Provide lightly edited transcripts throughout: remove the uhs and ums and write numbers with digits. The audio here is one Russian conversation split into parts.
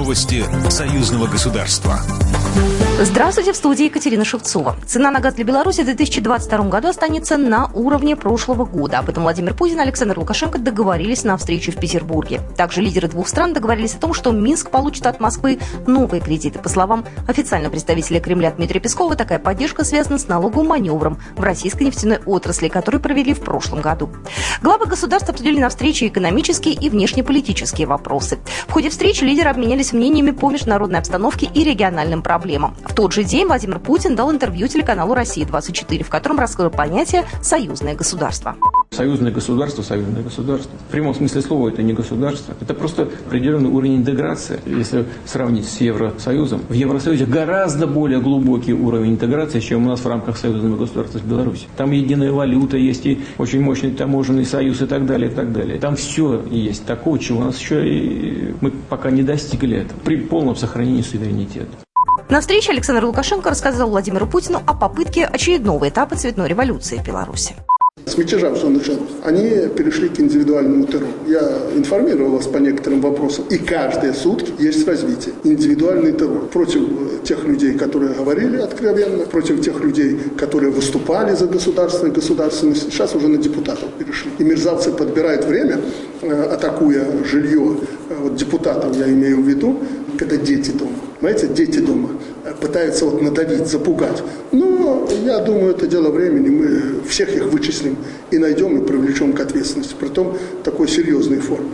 Новости союзного государства. Здравствуйте, в студии Екатерина Шевцова. Цена на газ для Беларуси в 2022 году останется на уровне прошлого года. Об этом Владимир Путин и Александр Лукашенко договорились на встрече в Петербурге. Также лидеры двух стран договорились о том, что Минск получит от Москвы новые кредиты. По словам официального представителя Кремля Дмитрия Пескова, такая поддержка связана с налоговым маневром в российской нефтяной отрасли, который провели в прошлом году. Главы государств обсудили на встрече экономические и внешнеполитические вопросы. В ходе встречи лидеры обменялись мнениями по международной обстановке и региональным проблемам. В тот же день Владимир Путин дал интервью телеканалу «Россия-24», в котором раскрыл понятие «союзное государство». Союзное государство. В прямом смысле слова это не государство. Это просто определенный уровень интеграции. Если сравнить с Евросоюзом, в Евросоюзе гораздо более глубокий уровень интеграции, чем у нас в рамках союзного государства с Беларусью. Там единая валюта есть, и очень мощный таможенный союз и так далее, и так далее. Там все есть такого, чего у нас еще и мы пока не достигли этого, при полном сохранении суверенитета. На встрече Александр Лукашенко рассказал Владимиру Путину о попытке очередного этапа цветной революции в Беларуси. С мятежа, что началось, они перешли к индивидуальному террору. Я информировал вас по некоторым вопросам. И каждые сутки есть развитие. Индивидуальный террор против тех людей, которые говорили откровенно, против тех людей, которые выступали за государственность. Сейчас уже на депутатов перешли. И мерзавцы подбирают время, атакуя жилье депутатов, я имею в виду, когда дети дома. Понимаете, дети дома пытаются надавить, запугать. Но я думаю, это дело времени. Мы всех их вычислим и найдем, и привлечем к ответственности. Притом такой серьезной форме.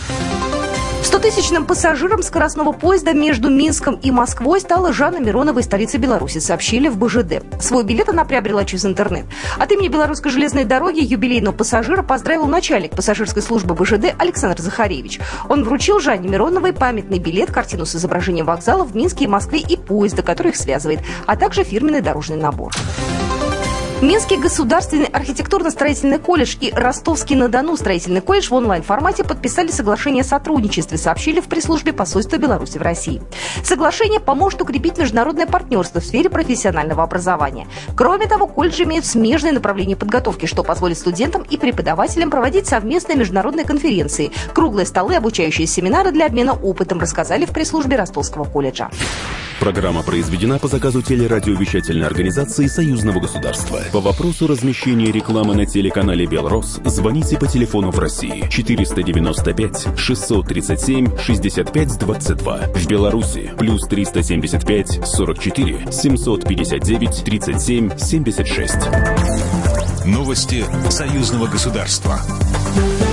100-тысячным пассажиром скоростного поезда между Минском и Москвой стала Жанна Миронова из столицы Беларуси, сообщили в БЖД. Свой билет она приобрела через интернет. От имени Белорусской железной дороги юбилейного пассажира поздравил начальник пассажирской службы БЖД Александр Захаревич. Он вручил Жанне Мироновой памятный билет, картину с изображением вокзала в Минске и Москве и поезда, который их связывает, а также фирменный дорожный набор. Минский государственный архитектурно-строительный колледж и Ростовский-на-Дону строительный колледж в онлайн-формате подписали соглашение о сотрудничестве, сообщили в пресс-службе посольства Беларуси в России. Соглашение поможет укрепить международное партнерство в сфере профессионального образования. Кроме того, колледжи имеют смежные направления подготовки, что позволит студентам и преподавателям проводить совместные международные конференции, круглые столы, обучающие семинары для обмена опытом, рассказали в пресс-службе Ростовского колледжа. Программа произведена по заказу телерадиовещательной организации Союзного государства. По вопросу размещения рекламы на телеканале «Белрос» звоните по телефону в России 495 637 65 22. В Беларуси плюс 375 44 759 37 76. Новости союзного государства.